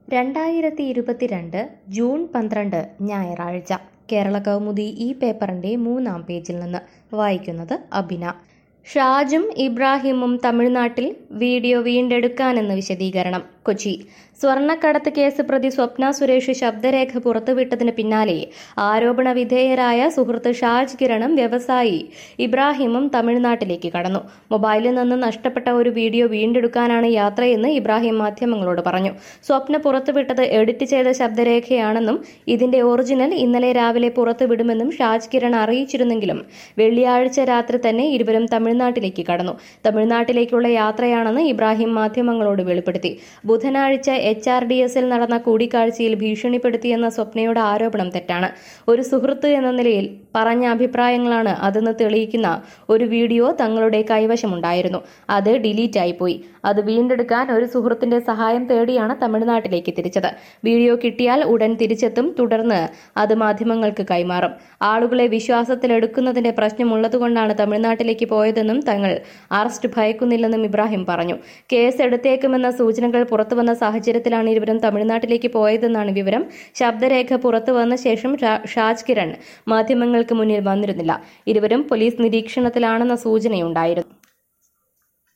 2022 June 12 ഞായറാഴ്ച കേരള കൗമുദി ഈ പേപ്പറിന്റെ 3-ാം പേജിൽ നിന്ന് വായിക്കുന്നത് അബിന. ഷാജും ഇബ്രാഹിമും തമിഴ്നാട്ടിൽ വീഡിയോ വീണ്ടെടുക്കാനെന്ന് വിശദീകരണം. കൊച്ചി. സ്വർണ്ണക്കടത്ത് കേസ് പ്രതി സ്വപ്ന സുരേഷ് ശബ്ദരേഖ പുറത്തുവിട്ടതിന് പിന്നാലെ ആരോപണ വിധേയരായ സുഹൃത്ത് ഷാജ് കിരണും വ്യവസായി ഇബ്രാഹിമും തമിഴ്നാട്ടിലേക്ക് കടന്നു. മൊബൈലിൽ നിന്ന് നഷ്ടപ്പെട്ട ഒരു വീഡിയോ വീണ്ടെടുക്കാനാണ് യാത്രയെന്ന് ഇബ്രാഹിം മാധ്യമങ്ങളോട് പറഞ്ഞു. സ്വപ്ന പുറത്തുവിട്ടത് എഡിറ്റ് ചെയ്ത ശബ്ദരേഖയാണെന്നും ഇതിന്റെ ഒറിജിനൽ ഇന്നലെ രാവിലെ പുറത്തുവിടുമെന്നും ഷാജ് കിരൺ അറിയിച്ചിരുന്നെങ്കിലും വെള്ളിയാഴ്ച രാത്രി തന്നെ ഇരുവരും തമിഴ്നാട്ടിലേക്ക് കടന്നു. തമിഴ്നാട്ടിലേക്കുള്ള യാത്രയാണെന്ന് ഇബ്രാഹിം മാധ്യമങ്ങളോട് വെളിപ്പെടുത്തി. ബുധനാഴ്ച HRDSൽ നടന്ന കൂടിക്കാഴ്ചയിൽ ഭീഷണിപ്പെടുത്തിയെന്ന സ്വപ്നയുടെ ആരോപണം തെറ്റാണ്. ഒരു സുഹൃത്ത് എന്ന നിലയിൽ പറഞ്ഞ അഭിപ്രായങ്ങളാണ് അതെന്ന് തെളിയിക്കുന്ന ഒരു വീഡിയോ തങ്ങളുടെ കൈവശമുണ്ടായിരുന്നു. അത് ഡിലീറ്റ് ആയിപ്പോയി. അത് വീണ്ടെടുക്കാൻ ഒരു സുഹൃത്തിന്റെ സഹായം തേടിയാണ് തമിഴ്നാട്ടിലേക്ക് തിരിച്ചത്. വീഡിയോ കിട്ടിയാൽ ഉടൻ തിരിച്ചെത്തും. തുടർന്ന് അത് മാധ്യമങ്ങൾക്ക് കൈമാറും. ആളുകളെ വിശ്വാസത്തിലെടുക്കുന്നതിന്റെ പ്രശ്നമുള്ളതുകൊണ്ടാണ് തമിഴ്നാട്ടിലേക്ക് പോയതെന്നും തങ്ങൾ അറസ്റ്റ് ഭയക്കുന്നില്ലെന്നും ഇബ്രാഹിം പറഞ്ഞു. കേസ് എടുത്തേക്കുമെന്ന സൂചനകൾ പുറത്തുവന്ന സാഹചര്യത്തിലാണ് ഇരുവരും തമിഴ്നാട്ടിലേക്ക് പോയതെന്നാണ് വിവരം. ശബ്ദരേഖ പുറത്തുവന്ന ശേഷം ഷാജ് കിരൺ മാധ്യമങ്ങൾക്ക് മുന്നിൽ വന്നിരുന്നില്ല. ഇരുവരും പോലീസ് നിരീക്ഷണത്തിലാണെന്ന സൂചനയുണ്ടായിരുന്നു.